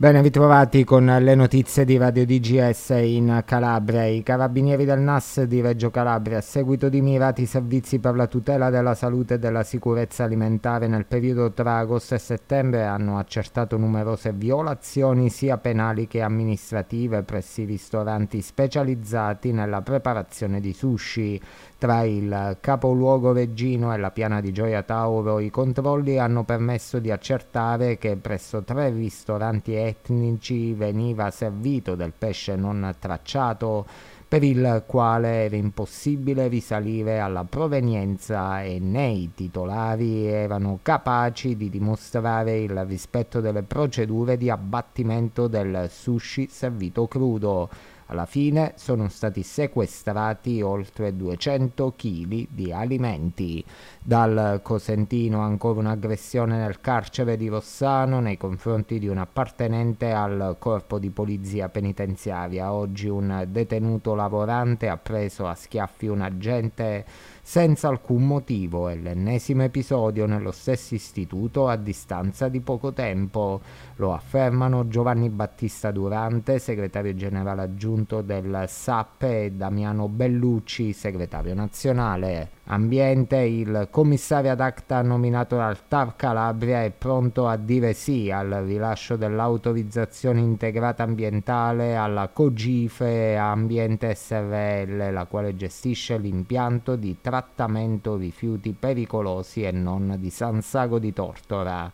Ben ritrovati con le notizie di Radio DGS in Calabria. I carabinieri del NAS di Reggio Calabria, a seguito di mirati servizi per la tutela della salute e della sicurezza alimentare nel periodo tra agosto e settembre, hanno accertato numerose violazioni sia penali che amministrative presso i ristoranti specializzati nella preparazione di sushi. Tra il capoluogo reggino e la piana di Gioia Tauro, i controlli hanno permesso di accertare che presso 3 ristoranti etnici veniva servito del pesce non tracciato, per il quale era impossibile risalire alla provenienza, e né i titolari erano capaci di dimostrare il rispetto delle procedure di abbattimento del sushi servito crudo. Alla fine sono stati sequestrati oltre 200 kg di alimenti. Dal Cosentino ancora un'aggressione nel carcere di Rossano nei confronti di un appartenente al corpo di polizia penitenziaria. Oggi un detenuto lavorante ha preso a schiaffi un agente senza alcun motivo, è l'ennesimo episodio nello stesso istituto a distanza di poco tempo. Lo affermano Giovanni Battista Durante, segretario generale aggiunto del SAP, e Damiano Bellucci, segretario nazionale. Ambiente: il commissario ad acta nominato dal TAR Calabria è pronto a dire sì al rilascio dell'autorizzazione integrata ambientale alla Cogife Ambiente SRL, la quale gestisce l'impianto di trattamento rifiuti pericolosi e non di San Sago di Tortora.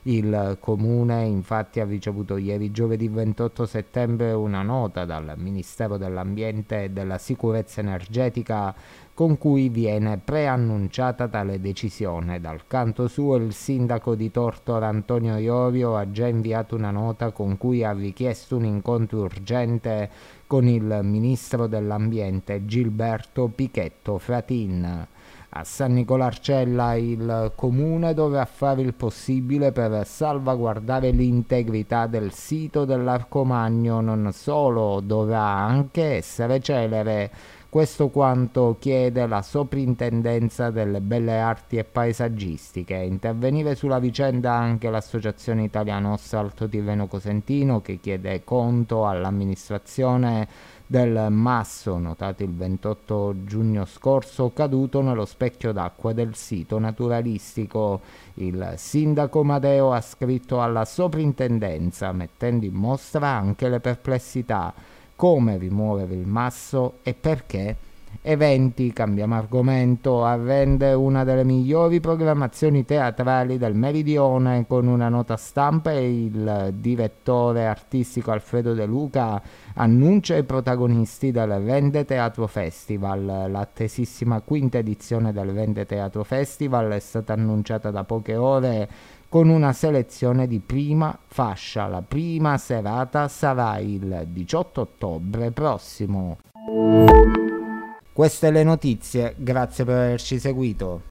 Il comune infatti ha ricevuto ieri giovedì 28 settembre una nota dal Ministero dell'Ambiente e della Sicurezza Energetica con cui viene preannunciata tale decisione. Dal canto suo il sindaco di Tortora Antonio Iorio ha già inviato una nota con cui ha richiesto un incontro urgente con il ministro dell'Ambiente Gilberto Pichetto Fratin. A San Nicolarcella il comune dovrà fare il possibile per salvaguardare l'integrità del sito dell'Arcomagno, non solo dovrà anche essere celere. Questo quanto chiede la Soprintendenza delle Belle Arti e Paesaggistiche. Intervenire sulla vicenda anche l'Associazione Italiana Ossa Alto Tirreno Cosentino, che chiede conto all'amministrazione del masso notato il 28 giugno scorso caduto nello specchio d'acqua del sito naturalistico. Il sindaco Madeo ha scritto alla Soprintendenza mettendo in mostra anche le perplessità: come rimuovere il masso e perché. Eventi: cambiamo argomento, arrende una delle migliori programmazioni teatrali del Meridione. Con una nota stampa il direttore artistico Alfredo De Luca annuncia i protagonisti del Rende Teatro Festival. L'attesissima quinta edizione del Rende Teatro Festival è stata annunciata da poche ore con una selezione di prima fascia. La prima serata sarà il 18 ottobre prossimo. Queste le notizie, grazie per averci seguito.